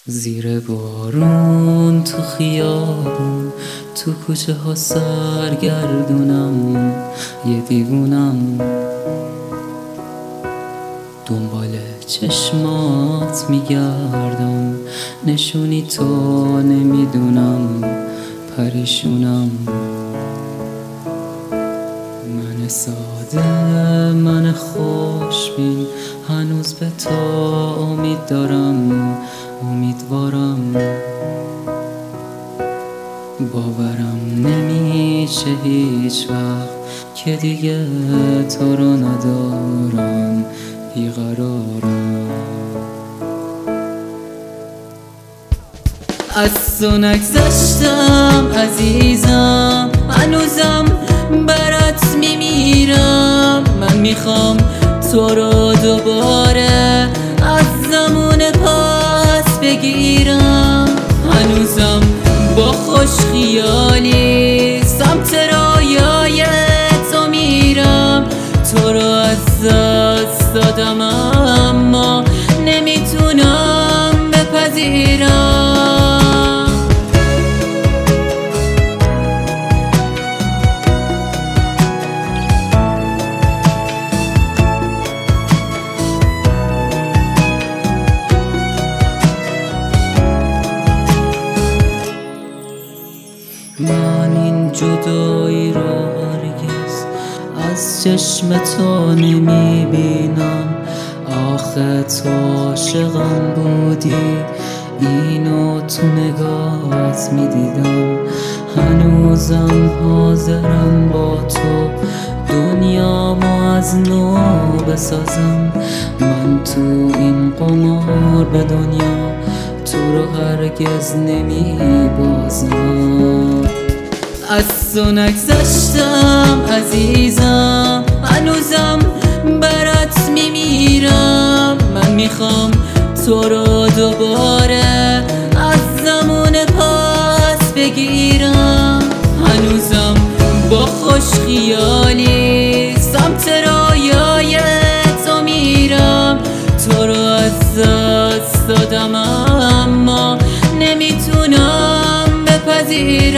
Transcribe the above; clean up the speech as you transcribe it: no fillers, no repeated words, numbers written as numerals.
زیر بارون تو خیابون تو کوچه ها سرگردونم یه دیوونم دنبال چشمات میگردم نشونی تو نمیدونم پریشونم من ساده من خوشبین هنوز به تو امید دارم امیدوارم باورم نمیشه هیچ وقت که دیگه تو رو ندارم بیقرارم از تو نگذشتم عزیزم هنوزم برات میمیرم من میخوام تو رو دوباره از زمان پس بگیرم هنوزم با خوش خیالی سمت رایای تو میرم تو رو از دست دادم اما نمیتونم بپذیرم من این جدایی رو هرگز از چشم تو نمیبینم آخه تو عاشقم بودی اینو تو نگاهت میدیدم هنوزم حاضرم با تو دنیامو از نو بسازم من تو این قمار به دنیا تو رو هرگز نمیبازم از تو نگذشتم عزیزم هنوزم برات میمیرم من میخوام تو رو دوباره از زمان پس بگیرم هنوزم با خوش خیالی سمت رایای تو میرم تو رو از دست دادم اما نمیتونم بپذیرم